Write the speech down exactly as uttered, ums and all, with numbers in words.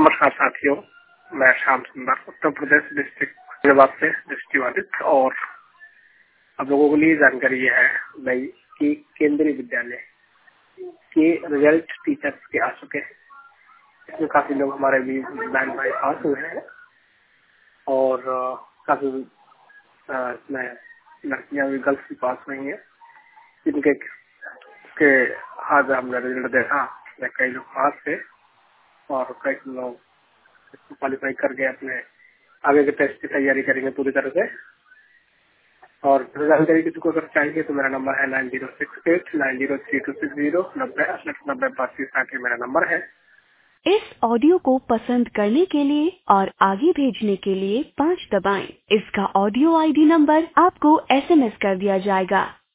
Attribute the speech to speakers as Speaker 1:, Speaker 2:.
Speaker 1: नमस्कार साथियों, मैं श्याम सुंदर उत्तर प्रदेश डिस्ट्रिक्ट निवासी दृष्टिबाधित। और आप लोगों के लिए जानकारी यह है भाई कि केंद्रीय विद्यालय के रिजल्ट टीचर्स के आ चुके हैं। इसमें काफी लोग हमारे भी बहन भाई पास हुए हैं और काफी इसमें लड़कियां भी गर्ल्स भी पास हुई हैं, जिनके के आज हमने रिजल्ट देखा। कई लोग पास थे और कई लोग क्वालिफाई करके अपने आगे के टेस्ट की तैयारी करेंगे पूरी तरह से। और जानकारी किसी को अगर चाहिए तो मेरा नंबर है nine zero six eight nine zero three two six zero नब्बे अड़सठ नब्बे पच्चीस साठ मेरा नंबर है।
Speaker 2: इस ऑडियो को पसंद करने के लिए और आगे भेजने के लिए पाँच दबाएं। इसका ऑडियो आईडी नंबर आपको एसएमएस कर दिया जाएगा।